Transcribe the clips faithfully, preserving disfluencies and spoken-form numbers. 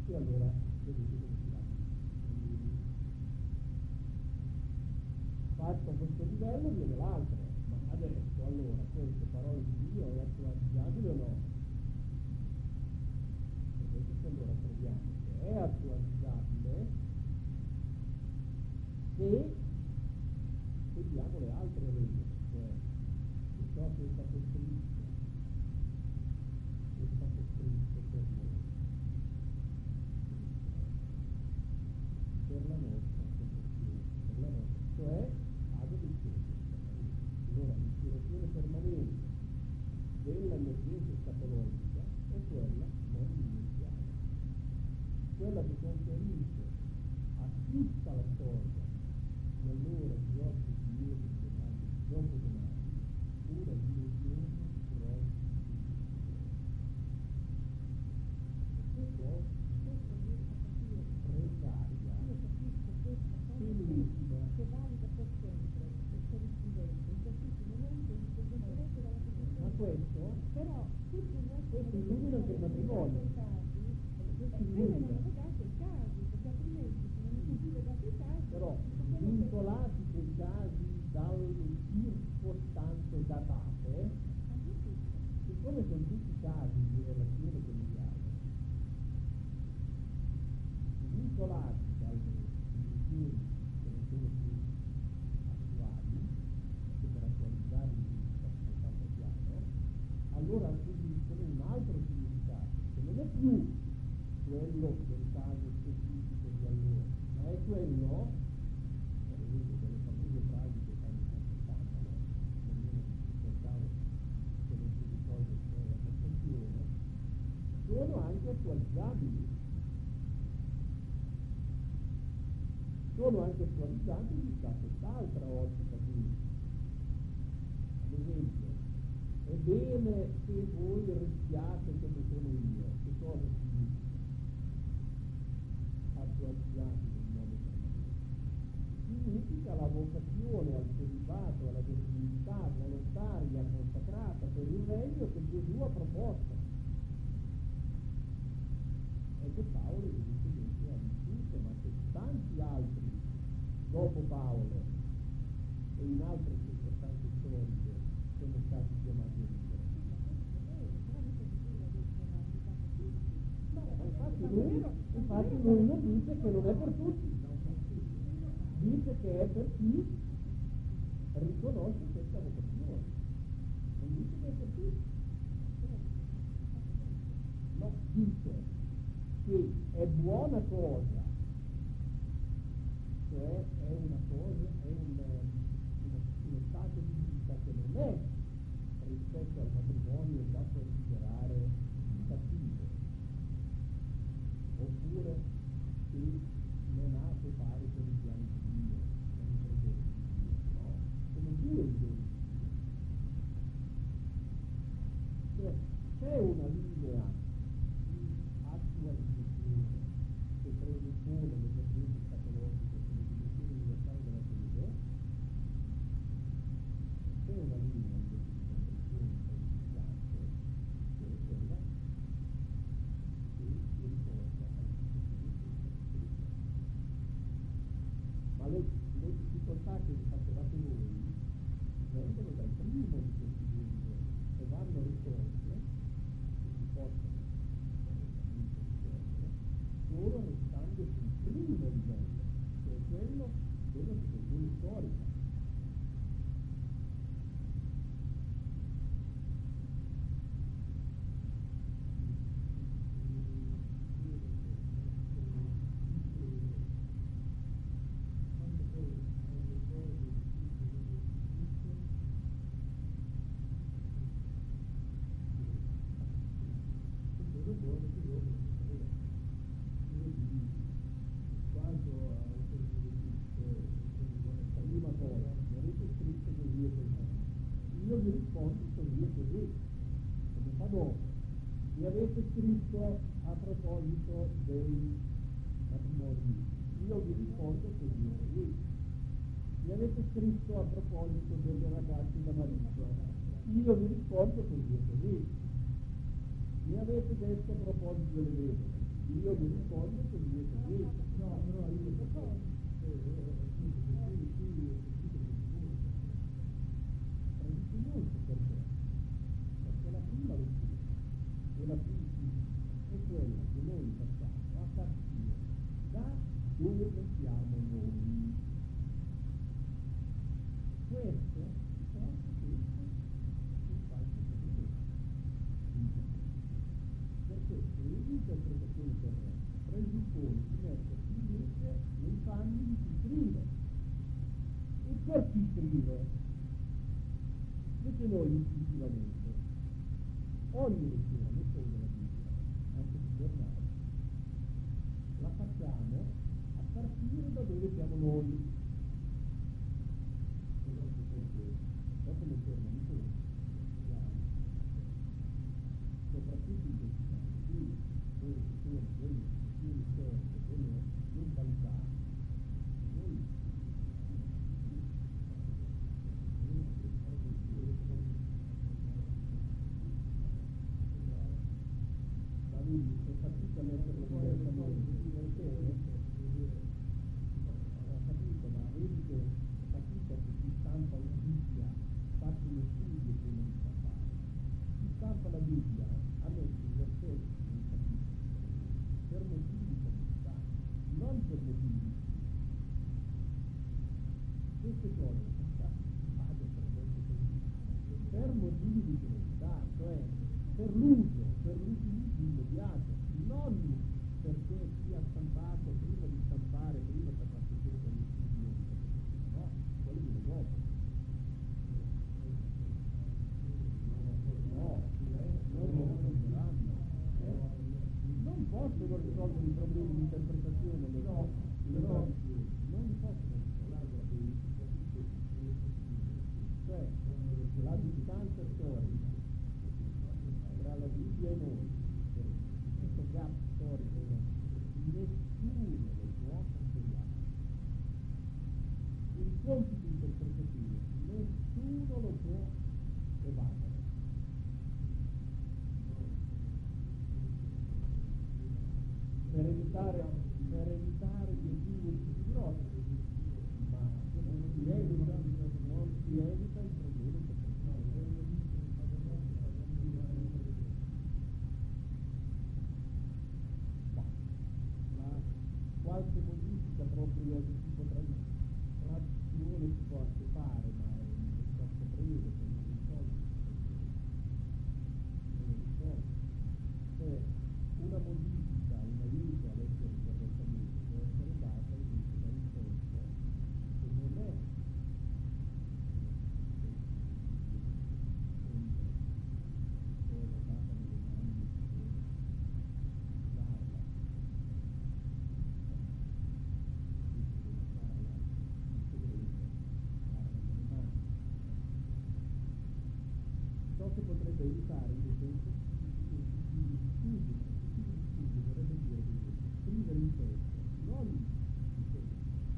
e allora vedete come si va. Fatto questo livello viene l'altro, ma adesso allora queste parole di Dio è attualizzabile o no? Vedete che allora troviamo che è attualizzabile se seguiamo le altre regole, cioè che ciò che è stato scritto è stato scritto per noi, per la nostra protezione, per la nostra, cioè ad un'ispirazione permanente. Allora l'ispirazione permanente dell'emergenza scatologica è quella non iniziale, quella che conferisce a tutta la storia di allora, di oggi, di ieri, di domani, di dopodomani, una dimensione precaria, penultima, che valida per sempre e corrispondente in qualsiasi momento indipendentemente dalla posizione. ma questo, Però tutti i nostri questo illumina anche il matrimonio. casi, Questo vengono illumina. legati ai casi, perché altrimenti se non sono più legati ai casi, Però sappiamo che vincolati quei casi dalle circostanze datate, anche tutto. siccome sono tutti casi di relazione familiare, vincolati dalle condizioni che non sono più attuali, perché per attualizzarli è abbastanza chiaro, allora acquisiscono un altro significato, che non è più quello del caso specifico di allora, ma è quello, per esempio, delle famiglie tragiche che hanno fatto scandalo, nemmeno si ricordavo che non si risolve poi la perfezione, sono anche attualizzabili. Sono anche attualizzabili da quest'altra ottica qui. Ad esempio, è bene che voi restiate come sono io. Che cosa significa? Attualizzabile in modo permanente. Significa la vocazione al celibato, alla virginità volontaria consacrata per il regno che Gesù ha proposto. E che Paolo evidentemente ha vissuto, ma che tanti altri dopo Paolo e in altre circostanze storiche sono stati chiamati a vivere. Ma infatti lui, infatti lui non dice che non è per tutti, dice che è per chi riconosce questa vocazione, non dice che è per tutti, no, dice che è buona cosa, cioè è una cosa, è un, uno, uno stato di vita che non è rispetto al matrimonio da considerare cattivo, oppure che non ha a che fare con i piani di Dio, con i progetti di Dio, no, sono due i doni. Cioè c'è una linea di attualizzazione che presuppone l'emergenza scatologica come dimensione universale della fede, c'è una linea invece di comprensione precipitante che è quella che si riporta al difficoltà. Ma le, le difficoltà che facevate voi vengono dal primo di questi due livelli e vanno risolte, e si possono correttamente risolvere, solo restando sul primo livello, che è quello della situazione storica. Prima cosa, mi avete scritto così e così. Io vi rispondo così e così. Come fa dopo? Mi avete scritto a proposito dei matrimoni. Io vi rispondo così e così. Mi avete scritto a proposito delle ragazze da marito. Io vi rispondo così e così. Mi avete detto a proposito delle vedove. io mi rispondo con il mio segreto. No, però io so cosa. Tradisce molto perché? Perché la prima lettura e la prima è quella che noi facciamo a partire da dove siamo noi. Questo porta questo in qualche modo. Perché l'interpretazione corretta presuppone di mettersi invece nei panni di chi scrive. E per chi scrive? Invece noi istintivamente, ogni lettura, non solo della Bibbia, anche del giornale, la facciamo a partire da dove siamo noi. Dopo non fermo di questo, soprattutto in questi casi qui, dove ci sono delle situazioni storiche, delle mentalità, noi ma lui è fatica a metterlo diversamente, perché ho capito, ma vedi che è fatica che chi stampa una Bibbia faccia uno studio prima di stampare. Chi stampa la Bibbia ha messo i versetti nei capitoli per motivi di comodità, non per motivi di studio. Queste cose sono state fatte per esempio così, per motivi di comodità, cioè per l'uso, per l'utilizzo immediato, non perché sia stampato prima di stampare, prima che faccia tutto gli studi, no, quello viene dopo. No, non lo risolveranno. Non possono risolvere i problemi di interpretazione le, no, le tradizioni, non li possono risolvere. Cioè, la distanza storica tra la Bibbia e noi, questo gap storico, nessuno lo può cancellare. Il compito interpretativo, nessuno lo può evadere. Per evitare, per evitare gli equivoci più grossi, ma non si evita, non si evita il problema interpretativo. Ma qualche modifica proprio di tipo tradizione si può anche fare, ma è un discorso breve, che non risolve non lo risolve. Cioè, una modifica, un aiuto a leggere correttamente può essere data invece da un testo che non è cosa data nelle mani di chi usarla. Ciò che potrebbe aiutare invece un studio, studio vorrebbe dire scrivere in testo, non in testo,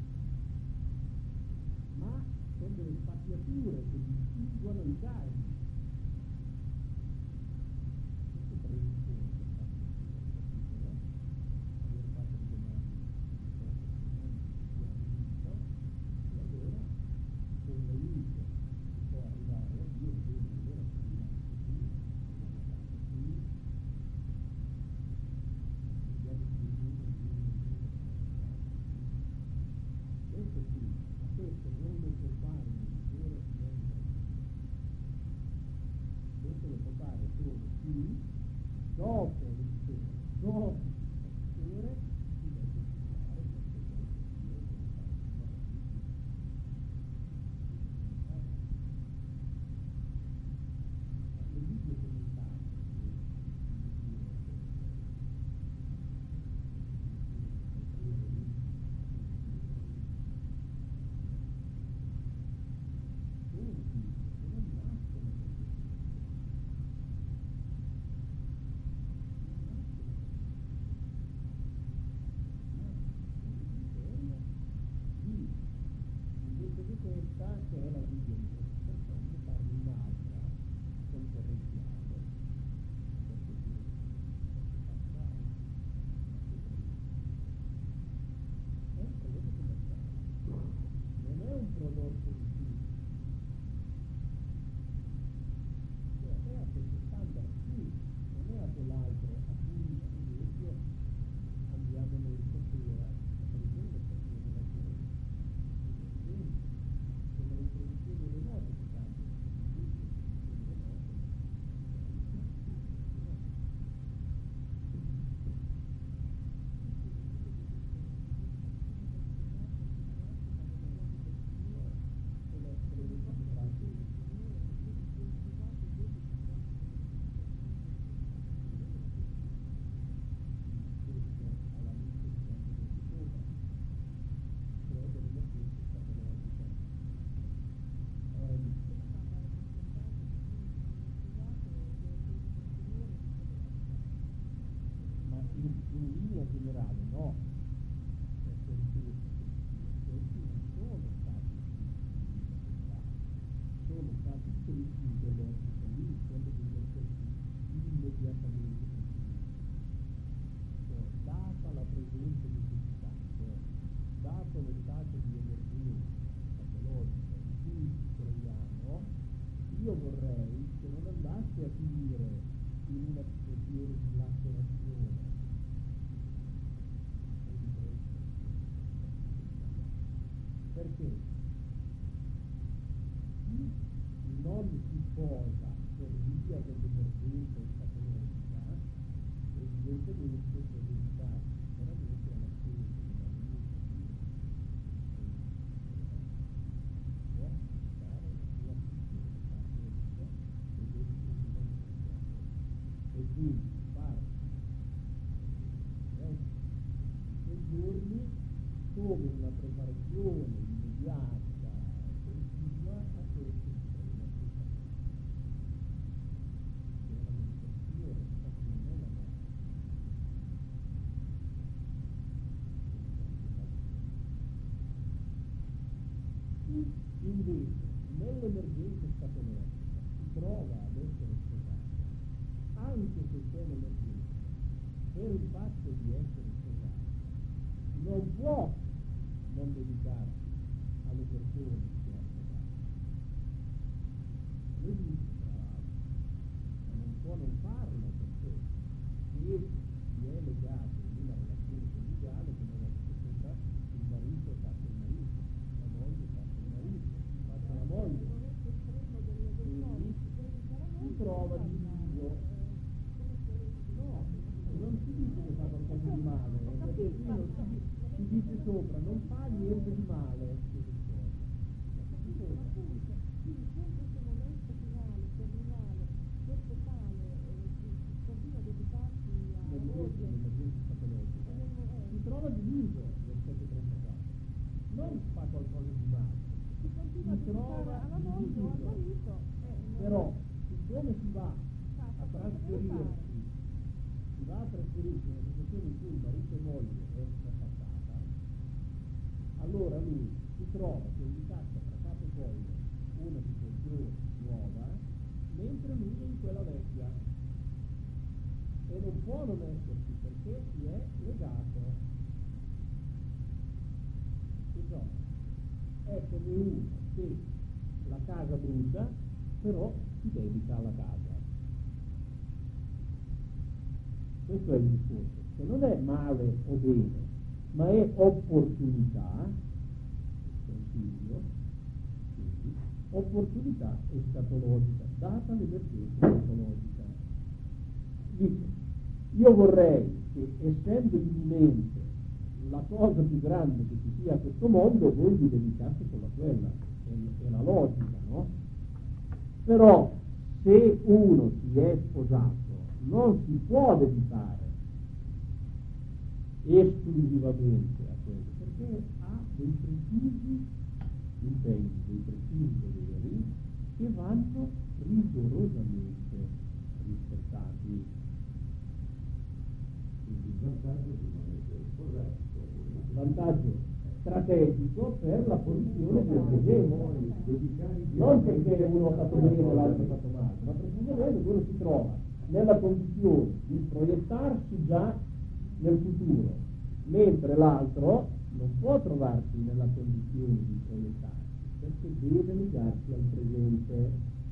ma con delle spaziature che distinguono i casi. Questo presuppone che faccio capito, no? Aver fatto le domande che non abbiamo visto, e allora con l'aiuto si può arrivare a dire bene, allora scriviamo così, abbiamo dato qui, scriviamo qui, questo sì, ma questo non lo può fare un editore non questo lo può fare solo chi dopo l'editore, dopo l'editore si mette a studiare queste cose che io devo fare le Bibbie commentate generale, no, perché ripeto, questi non sono stati scritti, sono stati scritti in quell'ottica lì, quello degli effetti immediatamente precedenti. Cioè, data la presente necessità, cioè, dato lo stato di emergenza patologica in cui ci troviamo, io vorrei che non andasse a finire in una situazione di lacerazione o di prestazione, perché chi non si sposa per via dell'emergenza patologica evidentemente può dedicarsi veramente alla scelta della venuta di può dare la sua funzione patologica ed esclusivamente e quindi fare il resto di quei giorni come una preparazione immediata e continua a questo supremo appuntamento, che è la meditazione, infatti non è la morte. Chi invece nell'emergenza scatologica si trova ad essere sposato, anche se c'è l'emergenza, per il fatto di essere sposato, non può non dedicarsi alle persone che ha sposato. Lo dice tra l'altro, ma non può non farlo perché se si è legato in una relazione conjugale, come ho detto sopra, il marito faccia il marito, la moglie faccia il marito, faccia la moglie. Quindi si trova diviso. No, non si dice che fa qualcosa di male, perché qui non si, si dice sopra, non fa niente di male. Quindi se in questo momento finale, terminale, questo tale continua a dedicarsi a Nell'emergenza patologica si trova diviso versetto trentaquattro, non fa qualcosa di male, si continua a dedicare alla moglie o al marito, però siccome si va a trasferirsi si va a trasferirsi in una situazione in cui il marito e moglie è strapassata, allora lui si trova che gli caccia tra capo e collo una situazione nuova, mentre lui è in quella vecchia e non può non esserci perché si è legato. Insomma, è come uno che la casa brucia, però si dedica alla casa. Questo è il discorso, che non è male o bene, ma è opportunità, consiglio, quindi, opportunità escatologica, data l'emergenza escatologica. Dice, io vorrei che, essendo imminente la cosa più grande che ci sia a questo mondo, voi vi dedicaste solo a quella, è, è la logica, no? Però se uno si è sposato non si può dedicare esclusivamente a quello, perché ha dei precisi impegni, dei precisi doveri che vanno rigorosamente rispettati. Quindi il vantaggio di non essere sposato, il vantaggio strategico per la posizione del medesimo, non perché uno ha fatto bene e l'altro ha fatto male, ma precisamente uno si trova nella condizione di proiettarsi già nel futuro, mentre l'altro non può trovarsi nella condizione di proiettarsi, perché deve legarsi al presente.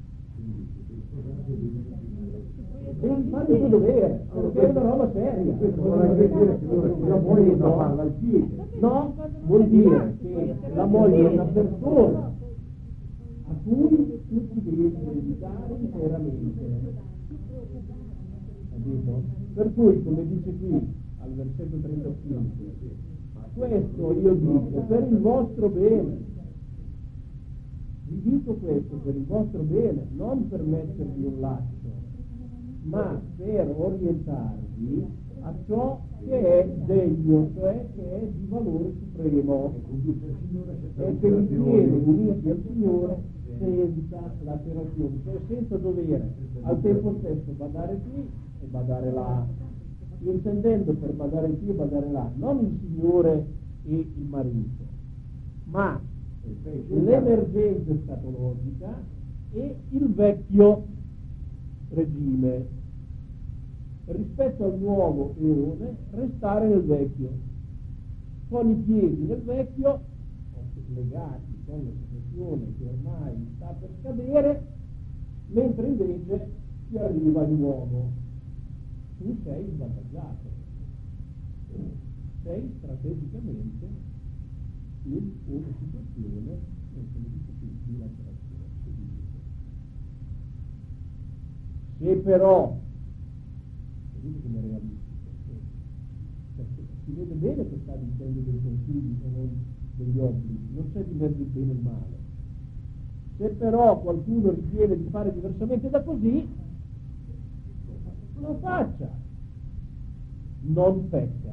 Devi fare il tuo dovere, perché è una roba seria. La moglie non parla al piede. No, vuol dire che la moglie è una persona a cui tu ti devi dedicare interamente. Capito? Per cui, come dice qui al versetto trentacinque, questo io dico per il vostro bene. Vi dico questo per il vostro bene, non per mettervi un laccio, ma per orientarvi a ciò che è degno, cioè che è di valore supremo, e che vi tiene uniti al Signore senza lacerazione, cioè senza dovere al tempo stesso badare qui e badare là. intendendo per badare qui e badare là non il signore e il marito, ma l'emergenza scatologica e il vecchio regime. Rispetto al nuovo eone, restare nel vecchio, con i piedi nel vecchio, legati con la situazione che ormai sta per scadere, mentre invece si arriva il nuovo. Tu sei svantaggiato, sei strategicamente in una situazione, come dice qui, di lacerazione. Se però, vedete come è realistico, perché si vede bene che sta dicendo dei consigli e non degli obblighi, non c'è di mezzo il bene e il male. Se però qualcuno ritiene di fare diversamente da così, lo faccia, non pecca.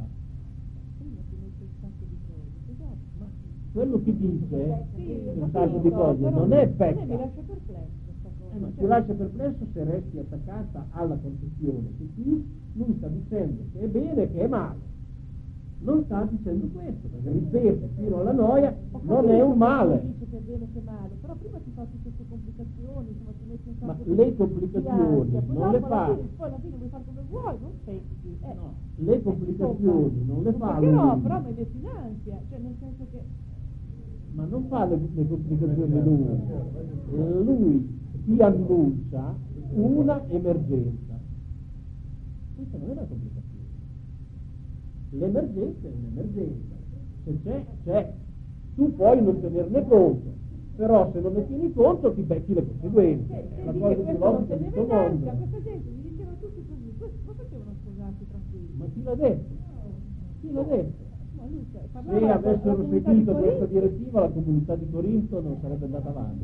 Ma quello che dice un sacco di cose non è pecca. Mi lascia perplesso. Eh, ma ti lascia perplesso se resti attaccata alla concezione che qui lui sta dicendo che è bene e che è male. Non sta dicendo questo, perché ripete fino alla noia, non è un male. Dice che è bene che è male, però prima ti fa tutte queste complicazioni, insomma ti metti un Ma sacco le di complicazioni ansia, poi non le dopo fa. alla fine, poi alla fine vuoi fare come vuoi, non pecchi. Eh, No, le complicazioni non le fa però, lui. però mi metti in ansia, cioè nel senso che Ma non fa le, le complicazioni lui. Lui ti annuncia una emergenza. Questa non è una complicazione. L'emergenza è un'emergenza. Se c'è, c'è. Tu puoi non tenerne conto, però se non ne tieni conto ti becchi le conseguenze. È la cosa più logica di tutto il mondo. questa gente mi diceva tutti così, questo come facevano a sposarsi tranquilli? Ma chi l'ha detto? Chi l'ha detto? Ma lui cioè, Se parlava con la avessero comunità seguito di questa Corinto. direttiva la comunità di Corinto non sarebbe andata avanti.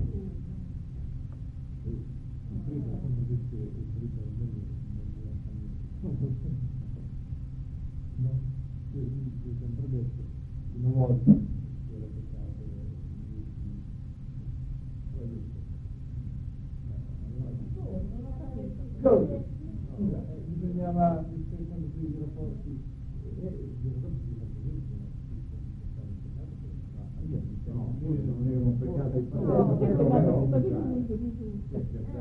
No, io, io ho sempre detto, una volta era peccato, cosa? Scusa, bisognava, quando si i rapporti, e i rapporti si fanno no, forse non era un peccato di No, questo è però un peccato di giusto, di giusto.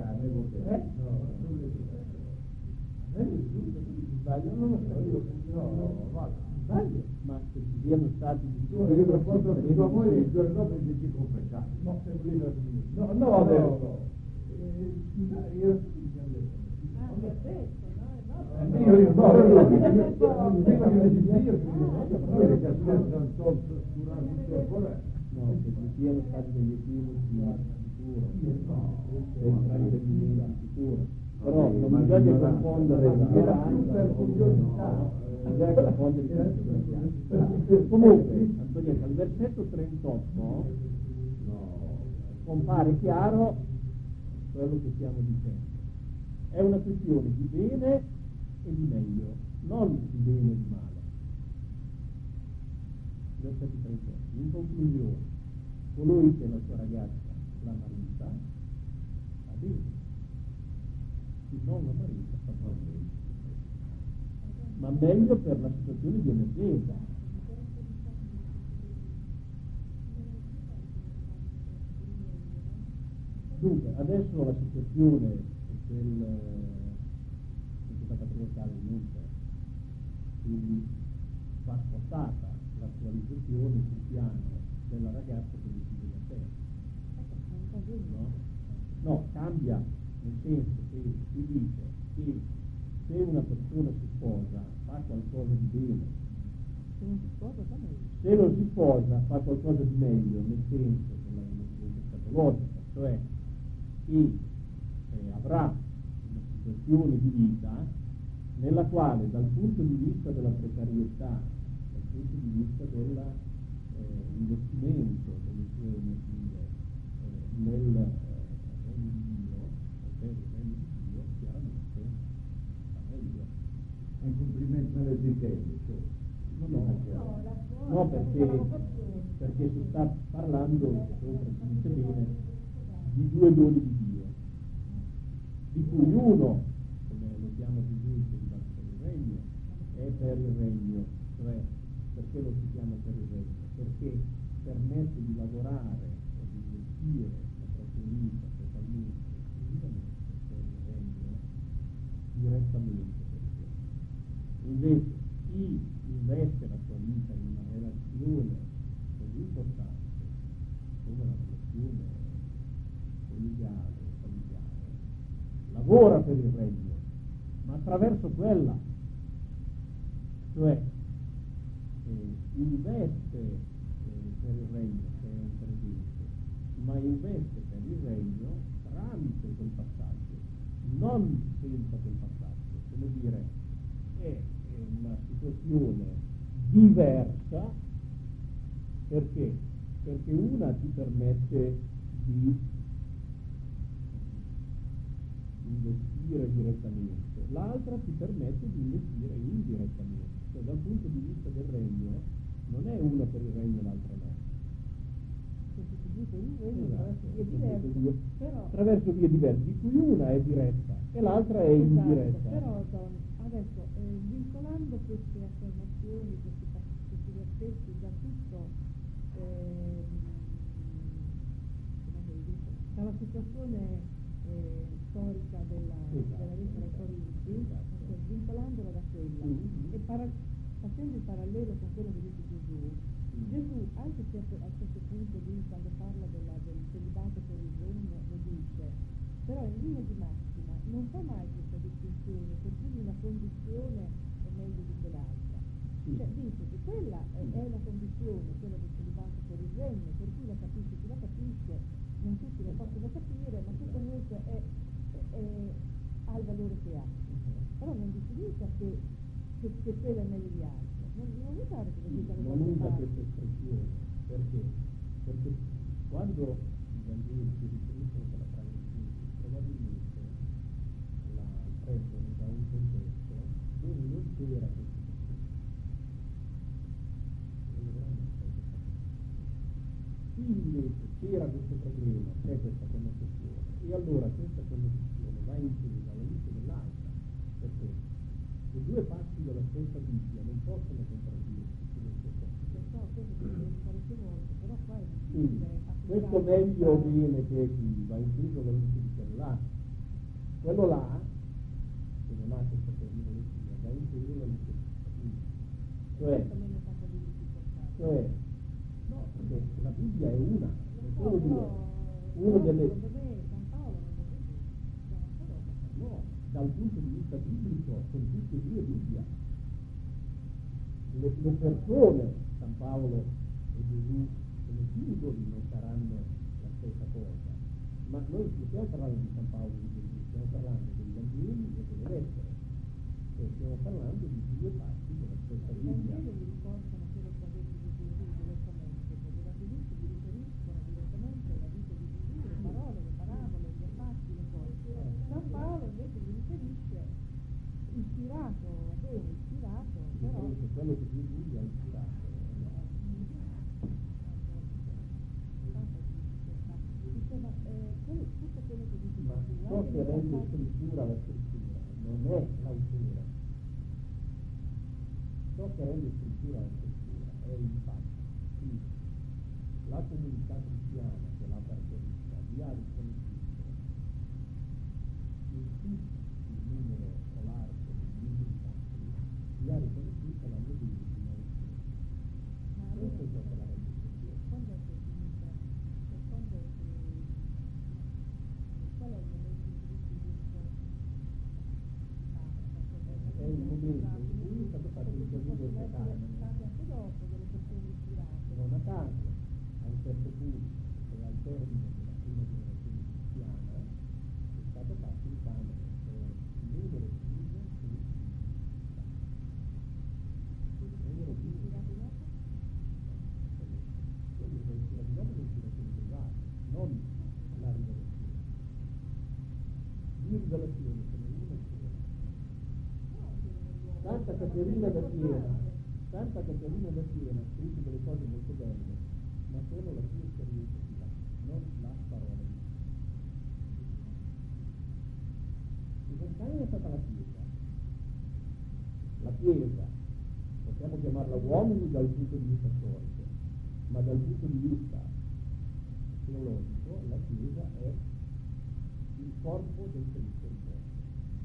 Sbaglio, non lo so, io no, vado, sbaglio, ma che ci siano stati di io rapporto con tua moglie il giorno dopo mi dici confessato. No, no, no, vabbè, no. Scusa, io Ah, mi ha detto, no? io io no, prima che mi dici io che non sto durante ancora. No, che ci siano stati degli equivoci sicuro, dei fraintendimenti sicuro. Però non bisogna confondere la speranza bisogna confondere i comunque Antonietta, al versetto trentotto compare chiaro quello che stiamo dicendo. È una questione di bene e di meglio, non di bene e di male. Versetto trentotto. In conclusione, colui che la sua ragazza la marita va bene, non la marita fa bene, ma meglio per la situazione di emergenza. Dunque, adesso la situazione del società patriarcale non c'è, quindi va spostata l'attualizzazione sul piano della ragazza che decide da sé. No? No, cambia, nel senso che si dice che se una persona si sposa fa qualcosa di bene, Se non si sposa fa meglio. se non si sposa fa qualcosa di meglio, nel senso che la emergenza scatologica, cioè che eh, avrà una situazione di vita nella quale dal punto di vista della precarietà, dal punto di vista dell'investimento eh, delle sue energie eh, nel eh, regno di Dio, ovvero il regno di Dio, chiaramente va meglio. È un complimento all'esistenza, cioè. No, no, no, perché, perché si sta parlando, sopra si dice bene, di due doni di Dio, di cui uno, come lo chiama Gesù, il celibato per il regno, è per il regno, cioè perché lo si chiama per il regno? Perché permette di lavorare o di investire la propria vita totalmente, esclusivamente per il regno, direttamente per il regno. Invece chi investe la sua vita in una relazione così importante come la relazione coniugale o familiare, lavora per il regno, ma attraverso quella, cioè eh, investe eh, per il regno, che è un presente, ma investe per il regno tramite quel passaggio, non senza quel passaggio. Come dire, è, è una situazione diversa. Perché? Perché una ti permette di investire direttamente, l'altra ti permette di investire indirettamente. Cioè, dal punto di vista del regno, non è una per il regno e l'altra no. Sostituito il regno Esatto, attraverso vie diverse, due, però attraverso vie diverse, di cui una è diretta e l'altra è esatto, indiretta. però Don, adesso eh, vincolando queste affermazioni, questi, questi versetti da tutto eh, dalla situazione eh, storica della, esatto, della lettera ai Corinzi, esatto. okay, vincolandola da quella Mm-hmm. e para, facendo il parallelo con quello che dice Gesù, Mm. Gesù anche se a questo punto lì, quando parla della, del celibato per il regno, lo dice, però in linea di massima non fa mai questa distinzione per cui una condizione è meglio di quell'altra. Sì. Cioè dice che quella è, Sì. è la condizione, quella del celibato per il regno, per cui la capisce chi la capisce, non tutti la possono capire, ma che comunque è, è, è, ha il valore che ha. Però non significa che, che, che quella è meglio di altre. Non, non mi pare che lo dicano Non da usa parte. questa espressione, perché? Perché quando i Vangeli si riferiscono alla tradizione, probabilmente la prendono da un contesto dove non c'era questa espressione. Qui invece c'era questo problema, c'è questa connotazione, e allora questa connotazione va intesa alla luce dell'altra, perché le due parti della stessa Bibbia non possono contraddirsi sulle stesse Lo so, questo si deve fare più volte, però qua è quindi difficile questo applicare meglio questa- viene che qui va inteso alla luce di quello là. Quello là, che non ha questa terminologia, va inteso alla luce di questa Bibbia. Cioè, questo me ne fa un po' di difficoltà. cioè, no, perché la Bibbia è una, Lo non so, sono due. però, Uno però delle... secondo me San Paolo non lo vede, c'è una roba. No, dal punto di vista biblico sono tutte e due Bibbia. Le, le persone, San Paolo e Gesù come singoli non saranno la stessa cosa, ma noi non stiamo parlando di San Paolo e di Gesù, stiamo parlando dei Vangeli e delle lettere, e stiamo parlando di due parti della stessa I Bibbia. Vangeli mi riportano quello che ha detto di Gesù direttamente, perché i Evangelisti vi riferiscono direttamente alla vita di Gesù, le parole, le parabole, gli affatti, le cose. San Paolo invece vi riferisce ispirato, va bene, ispirato, però Riferisce quello che Gesù gli ha ispirato. dice, ma eh, quello- tutto quello che dice Ma Gesù, ciò anche che nei rende passaggi- scrittura la scrittura non è l'autore. Ciò che rende scrittura la scrittura è il fatto che la comunità cristiana che l'ha partorita vi ha riconosciuto in tutto il numero o l'arco dei libri sacri, vi ha riconosciuto la medesima autori. ma allora, Questo è ciò che la rende scrittura. quando è che finisce? Cioè, quando è che qual è il momento in cui si dice È il momento in cui è stato fatto il corrido statale. state anche dopo delle persone ispirate. Non a caso, a un certo punto, cioè al termine della prima generazione cristiana, è stato fatto il canone, cioè il numero chiuso sono i numero chiuso. Ispirati dopo? Quelli sono ispirati dopo l'ispirazione privata, non la rivelazione. Di rivelazione sono una sola. Santa Caterina da Siena, Santa Caterina da Siena ha scritto delle cose molto belle, ma sono la sua esperienza privata, non la parola di Dio. Il Vaticano è stata la Chiesa, La Chiesa, possiamo chiamarla uomini dal punto di vista storico, ma dal punto di vista teologico la Chiesa è il corpo del Cristo riposto.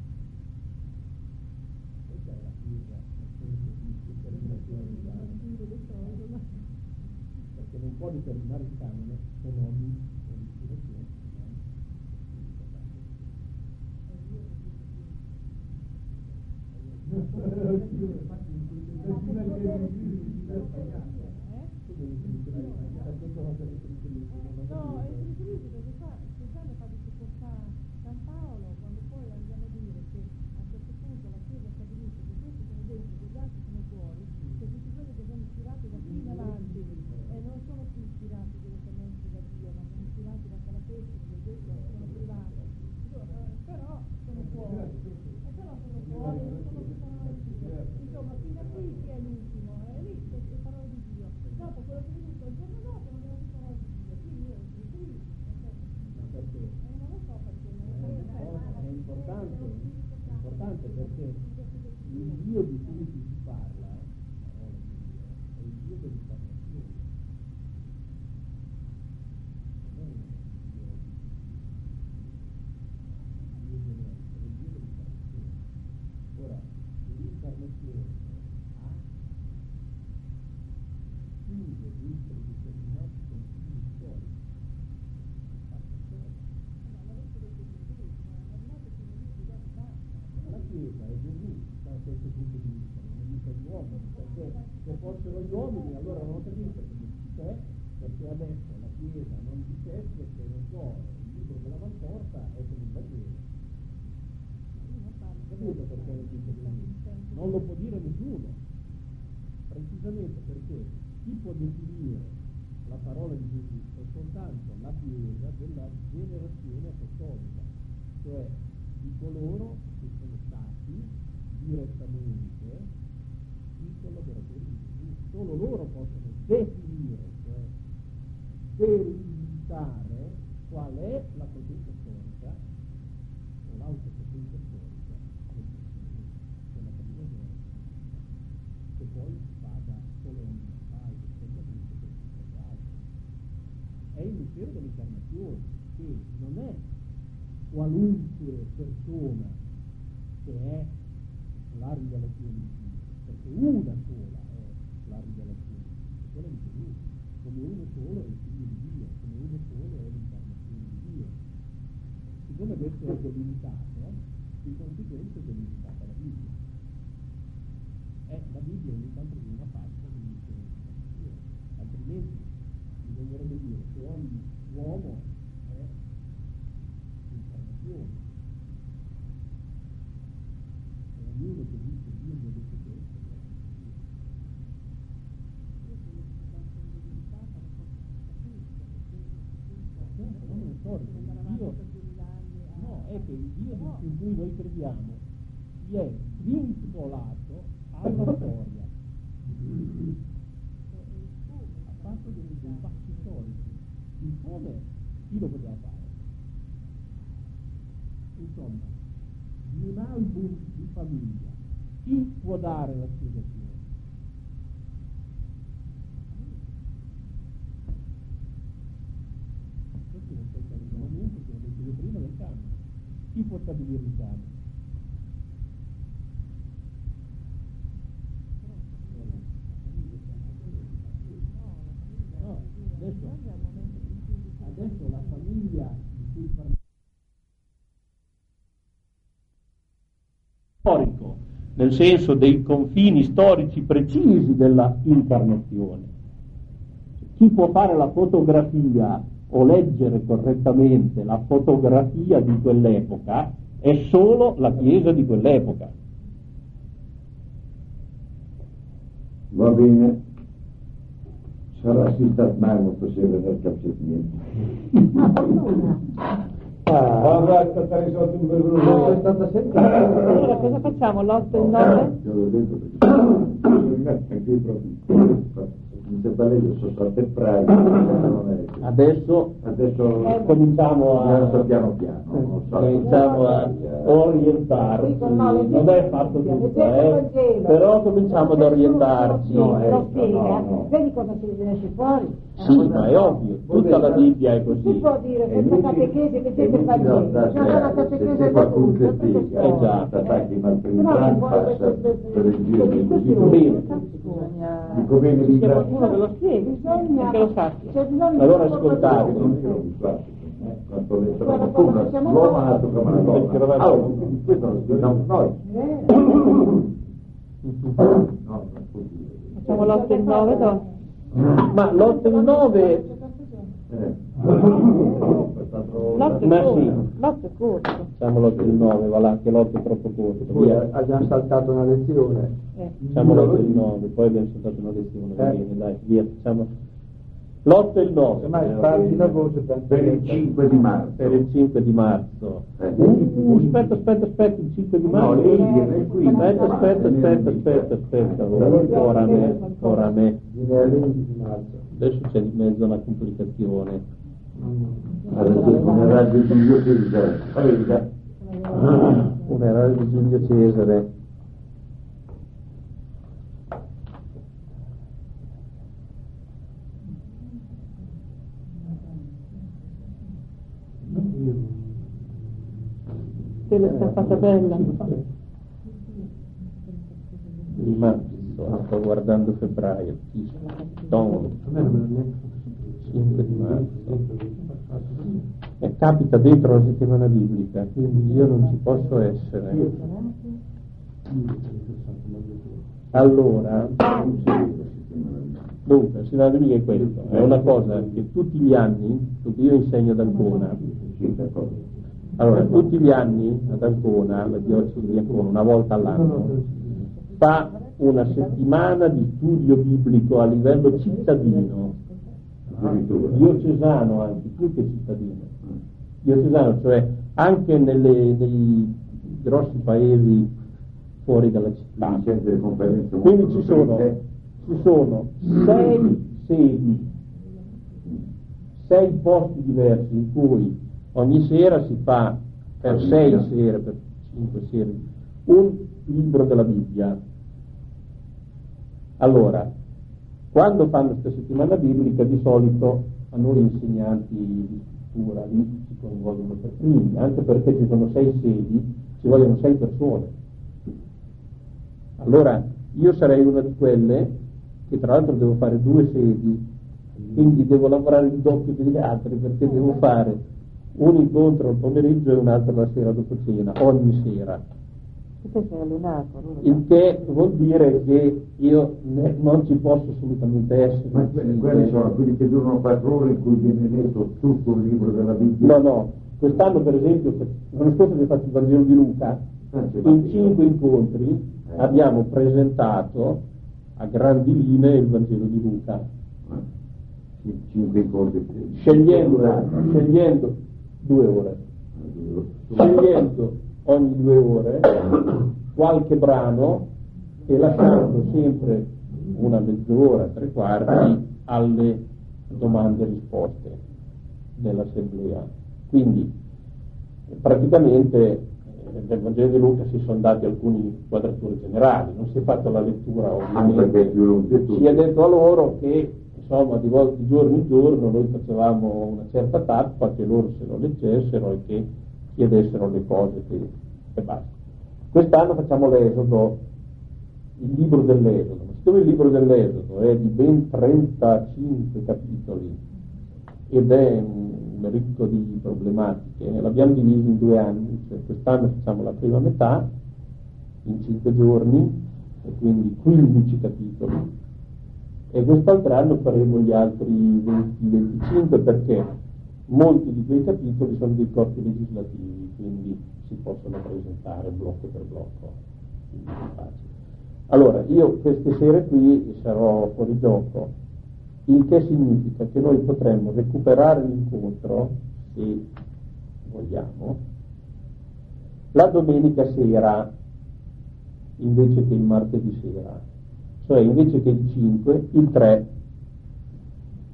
Questa è la Chiesa nel senso di determinazione del canone, perché non può determinare il canone se non l'ispirazione, se non l'Spirito Santo. No, è triste perché qua Susanna fa difficoltà San Paolo quando poi andiamo a dire che a un certo punto la Chiesa stabilisce che questi sono dentro e gli altri sono fuori, che tutti quelli che sono ispirati da qui in avanti e non sono più ispirati direttamente da Dio, ma sono ispirati da Calatessi, che detto sono privati, però sono fuori, e però sono fuori, non sono più parole di Dio. Insomma, fino a qui chi è l'ultimo? È lì le parole di Dio. Dopo quello che è venuto il giorno dopo non abbiamo più parole di Dio, quindi io sono qui. Perché? Eh, non lo so perché, non lo so perché. È importante, è importante perché il Dio di cui si parla, la parola di Dio, è il Dio dell'incarnazione. Non è un Dio di Dio generico, è il Dio dell'incarnazione. Ora, l'incarnazione ha chiuso dentro determinati confini storici. La Chiesa è Gesù da questo punto di vista, non è mica gli uomini, perché se fossero gli uomini allora non capisco che dici te, perché adesso la Chiesa non dicesse che non so, il libro della Valtorta è come il Vangelo. Capito perché lo dice così? Non lo può dire nessuno, precisamente perché chi può definire la parola di Gesù è soltanto la Chiesa della generazione apostolica, cioè di coloro che sono stati direttamente i collaboratori di Gesù. Solo loro possono definire, cioè delimitare qual è la potenza storica o l'autopotenza storica del cristianesimo, quella prima che poi va da Solomone al riscaldamento per tutto altro. È il mistero dell'incarnazione, che non è qualunque persona che è la rivelazione di Dio, perché una sola è la rivelazione di Dio, quella di Gesù, come uno solo è il figlio di Dio, come uno solo è l'incarnazione di Dio. Siccome questo è delimitato, di conseguenza è delimitata la Bibbia. Eh, la Bibbia ogni tanto è una faccia di l'incarnazione, altrimenti bisognerebbe dire che ogni uomo è l'incarnazione. E ognuno che dice Dio mi ha detto questo è certo, non è un storico, Dio, no, è che il Dio in cui noi crediamo si è vincolato alla storia, ha fatto dei, dei passi storici. Il come chi lo poteva fare? Insomma, di un album di famiglia chi può dare la spiegazione? Questo non c'è il calendario, che ho detto io prima del canone. Chi può stabilire il canone? No, adesso, adesso la famiglia di cui parliamo storico, nel senso dei confini storici precisi della incarnazione. Chi può fare la fotografia o leggere correttamente la fotografia di quell'epoca è solo la Chiesa di quell'epoca. Va bene, sarà si stat mai molto serio nel capire Ah, allora è stata risolta un verrone, è stata sempre. Allora cosa facciamo? L'otto e il nove? Te l'ho detto perché anche io proprio in Seppaleggio sono state pratiche, non è così. Adesso, Adesso cominciamo a, adesso piano piano, non so. cominciamo a orientarci, non è fatto tutto, eh? Però cominciamo ad orientarci. No, eh, Lo no, spiega, no, no. vedi cosa si esce fuori? Sì, ma è ovvio, tutta la Bibbia è Si così. può dire, E questa catechesi, leggete il Vangelo, no, no, la se catechesi c'è è qualcuno che tutto, tutto spiega, Eh già. attacchi Però malpensante, poi passa queste- per il giro queste di così. discussioni, Bene. bisogna- Dico bene di c'è bravo. qualcuno che lo spieghi, bisogna, che lo sappia. c'è bisogno Allora di un ascoltate, po' Non di- dico di classico, eh, quanto le Guarda, trovo quando una, siamo l'uomo noi- ha dato come una donna. Allora, quindi questo lo spieghiamo noi. Eh, No, non può dire. Facciamo l'otto e il nove dopo. Ma l'otto e il nove, Eh. L'otto è ma corto, sì, l'otto è corto. facciamo l'otto e il nove, va là, che l'otto è troppo corto. Poi Via. abbiamo saltato una lezione. Eh. Facciamo l'otto e il nove, poi abbiamo saltato una lezione, va Eh. bene, dai, via, facciamo l'otto e il nove. Ma parli la voce Per il cinque di marzo. Per il cinque di marzo. Eh. Uh, aspetta, aspetta, aspetta, il cinque di No, marzo. lì viene qui. Aspetta, aspetta, aspetta, aspetta, aspetta, ora me, ora me. viene all'undici di marzo. Adesso c'è di mezzo una complicazione. Adesso un raggio di Dio Cesare. Vedi? Un errore di Giulio Cesare. Te l'è stampata bella. Di marzo, sto guardando febbraio. Tom, cinque di marzo. E capita dentro la settimana biblica, quindi io non ci posso essere. Allora, dunque, la settimana biblica è questo, è una cosa che tutti gli anni, perché io insegno ad Ancona, allora tutti gli anni ad Ancona, la diocesi di Ancona, una volta all'anno, fa una settimana di studio biblico a livello cittadino, diocesano anche, più che cittadino, diocesano, cioè anche nelle, nei grossi paesi fuori dalla città. Quindi ci sono, ci sono sei sedi, sei posti diversi in cui ogni sera si fa, per sei sere, per cinque sere, un libro della Bibbia. Allora, quando fanno questa settimana biblica, di solito a noi insegnanti di scrittura lì ci coinvolgono per primi, anche perché ci sono sei sedi, ci vogliono sei persone. Allora, io sarei una di quelle che tra l'altro devo fare due sedi, quindi devo lavorare il doppio degli altri, perché devo fare un incontro al pomeriggio e un altro la sera dopo cena, ogni sera. Tu sei allenato, allora. Il che vuol dire che io ne- non ci posso assolutamente essere. Ma quelli, quelli sono quelli che durano quattro ore in cui viene letto tutto il libro della Bibbia. No, no, quest'anno per esempio, l'anno scorso abbiamo fatto il Vangelo di Luca, in cinque incontri abbiamo presentato a grandi linee il Vangelo di Luca, Cinque incontri. scegliendo, scegliendo due ore, scegliendo ogni due ore qualche brano e lasciando sempre una mezz'ora, tre quarti alle domande e risposte dell'assemblea. Quindi praticamente eh, nel Vangelo di Luca si sono dati alcuni quadrature generali, non si è fatta la lettura ovviamente, si è detto a loro che insomma di, volta, di giorno in giorno noi facevamo una certa tappa, che loro se lo leggessero e che chiedessero le cose che, e basta. Quest'anno facciamo l'Esodo, il libro dell'Esodo, ma siccome il libro dell'Esodo è di ben trentacinque capitoli ed è un ricco di problematiche, l'abbiamo diviso in due anni, cioè quest'anno facciamo la prima metà in cinque giorni e quindi quindici capitoli, e quest'altro anno faremo gli altri venti venticinque, perché molti di quei capitoli sono dei corpi legislativi, quindi si possono presentare blocco per blocco, quindi è facile. Allora, io queste sere qui sarò fuori gioco, il che significa che noi potremmo recuperare l'incontro, se vogliamo, la domenica sera invece che il martedì sera, cioè invece che il cinque, il tre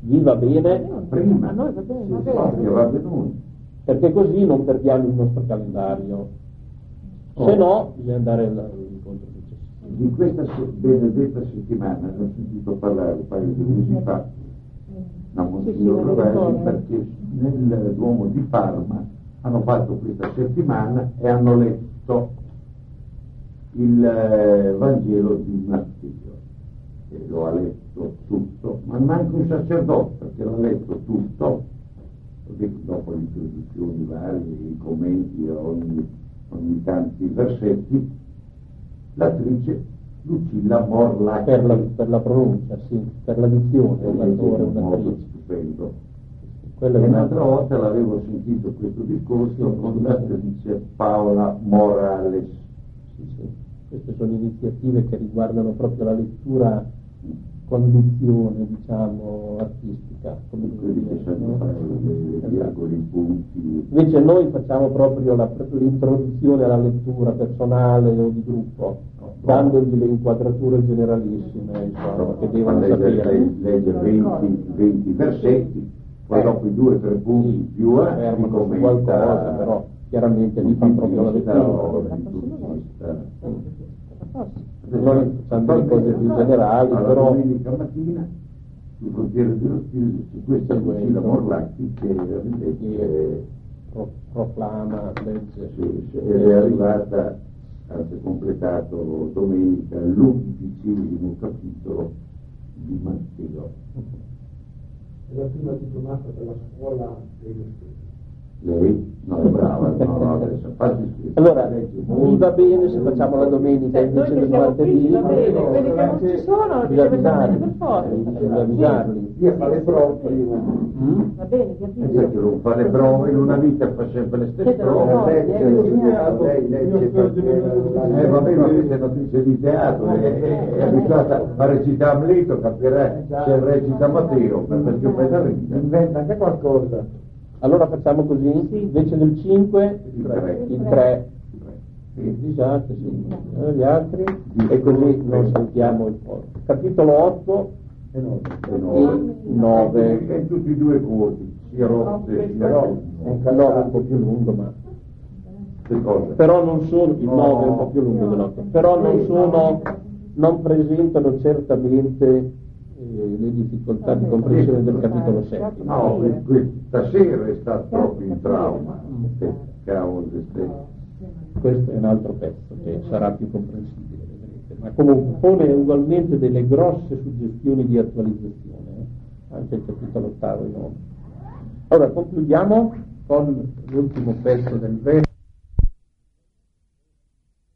Vi va bene? Prima, A noi va bene, va sì, bene. proprio va bene. Perché così non perdiamo il nostro calendario. Se Oh. no, bisogna andare all'incontro successivo. Di questa se- benedetta settimana ne ho sentito parlare un paio di mesi fa da Monsignor Sì, sì, Rovesi, me lo ricordo. perché nel Duomo di Parma hanno fatto questa settimana e hanno letto il eh, Vangelo di Matteo, e lo ha letto tutto, ma neanche un sacerdote, perché l'ha letto tutto, perché dopo le introduzioni varie, i commenti a ogni, ogni tanti versetti, l'attrice Lucilla Morlacchi, Per la, per la pronuncia, sì, per la dizione, è l'attore, un modo un'attrice. stupendo. Quella E è un'altra un'altra volta l'avevo sentito questo discorso con l'attrice Paola Morales. Sì, sì. Queste sono iniziative che riguardano proprio la lettura con dizione, diciamo, artistica, come Quelli che dire, sanno no? fare le Esatto. virgole, i punti. Invece noi facciamo proprio la, l'introduzione alla lettura personale o di gruppo, dandogli le inquadrature generalissime, insomma, che devono Legge, sapere. legge venti, venti versetti, poi Eh. dopo i due o tre punti Sì, più eh, fermano su commenta qualcosa, però chiaramente lì fanno proprio la lettura. Noi facciamo delle cose più generali, alla però domenica mattina il portiere dello spirito su questa Lucilla Morlacchi che invece pro- proclama, legge. sì, sì, è arrivata, ha completato domenica l'undicesimo capitolo di Matteo. È la prima diplomata della scuola dei studi. Lei? No, è brava, no, no, adesso fatti scritto. Allora, mi va bene se facciamo la domenica Cioè, noi invece che del siamo martedì? qui, va bene, No, quelli che non ci sono, bisogna bisogna avvisarli, per forza. bisogna avvisarli. Io fa le prove prima. Mm? Va bene, E capisco. sai che non fa le prove, in una vita fa sempre le stesse Siete prove. d'accordo, Lei, eh, lei, bisogna- Lei legge perché eh, va bene, ma questa è notizia di teatro, è, è abituata a recitare Amleto, capirà se recita Matteo, perché fai da ridere. inventa anche qualcosa. Allora facciamo così, invece del cinque, Il tre. il tre, Sì. esatto, sì. Eh, gli altri, e così non saltiamo il po'. Capitolo otto E no. E no. e nove. E tutti e due corti, sia rotte sia Però rotte. Il nove è un po' più lungo, ma Che cosa? però non sono, il nove è un po' più lungo dell'otto, però non sono, non presentano certamente eh, le difficoltà di comprensione del capitolo settimo. No, que- questa sera è stato proprio in trauma. Che cavolo di ste. Questo è un altro pezzo che sarà più comprensibile, vedrete. Ma comunque pone ugualmente delle grosse suggestioni di attualizzazione, eh? Anche il capitolo ottavo e nove. Allora concludiamo con l'ultimo pezzo del verso.